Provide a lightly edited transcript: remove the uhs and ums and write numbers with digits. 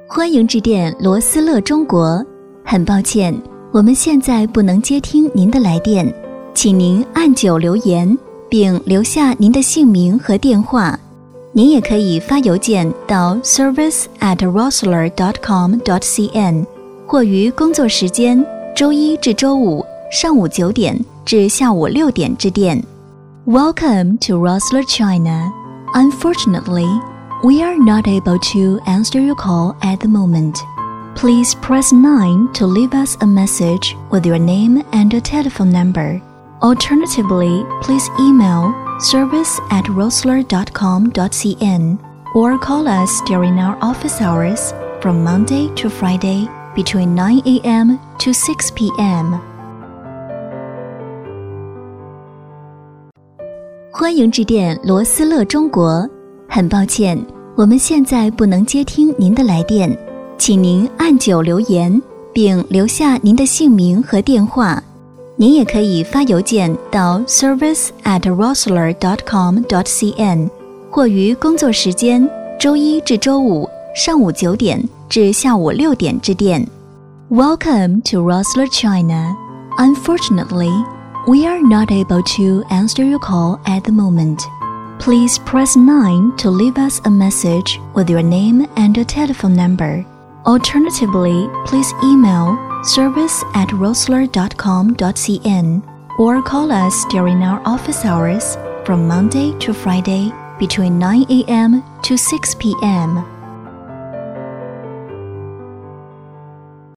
欢迎致电罗斯勒中国，很抱歉，我们现在不能接听您的来电，请您按9留言，并留下您的姓名和电话。您也可以发邮件到 service@rosler.com.cn， 或于工作时间周一至周五上午9点至下午6点致电。Welcome to Rosler China. Unfortunately, we are not able to answer your call at the moment. Please press 9 to leave us a message with your name and a telephone number. Alternatively, please email service@rosler.com.cn or call us during our office hours from Monday to Friday between 9 a.m. to 6 p.m. 欢迎致电罗斯勒中国，很抱歉，我们现在不能接听您的来电，请您按9留言，并留下您的姓名和电话。您也可以发邮件到 service@rosler.com.cn， 或于工作时间周一至周五上午9点至下午6点致电。Welcome to Rosler China. Unfortunately, we are not able to answer your call at the moment. Please press 9 to leave us a message with your name and a telephone number. Alternatively, please email service@rosler.com.cn or call us during our office hours from Monday to Friday between 9 a.m. to 6 p.m.